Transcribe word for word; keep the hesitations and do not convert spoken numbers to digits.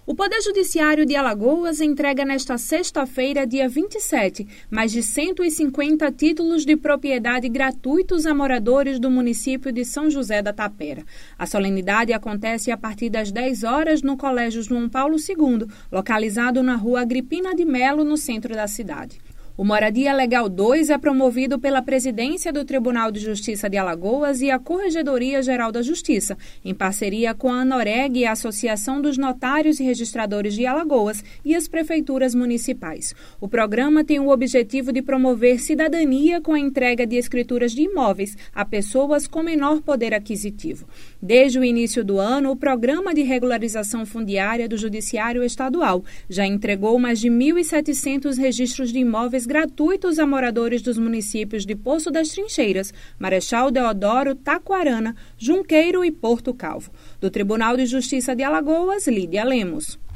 O Poder Judiciário de Alagoas entrega nesta sexta-feira, dia vinte e sete, mais de cento e cinquenta títulos de propriedade gratuitos a moradores do município de São José da Tapera. A solenidade acontece a partir das dez horas no Colégio João Paulo segundo, localizado na rua Agripina de Melo, no centro da cidade. O Moradia Legal dois é promovido pela Presidência do Tribunal de Justiça de Alagoas e a Corregedoria Geral da Justiça, em parceria com a ANOREG, a Associação dos Notários e Registradores de Alagoas e as prefeituras municipais. O programa tem o objetivo de promover cidadania com a entrega de escrituras de imóveis a pessoas com menor poder aquisitivo. Desde o início do ano, o Programa de Regularização Fundiária do Judiciário Estadual já entregou mais de mil e setecentos registros de imóveis gratuitos a moradores dos municípios de Poço das Trincheiras, Marechal Deodoro, Taquarana, Junqueiro e Porto Calvo. Do Tribunal de Justiça de Alagoas, Lídia Lemos.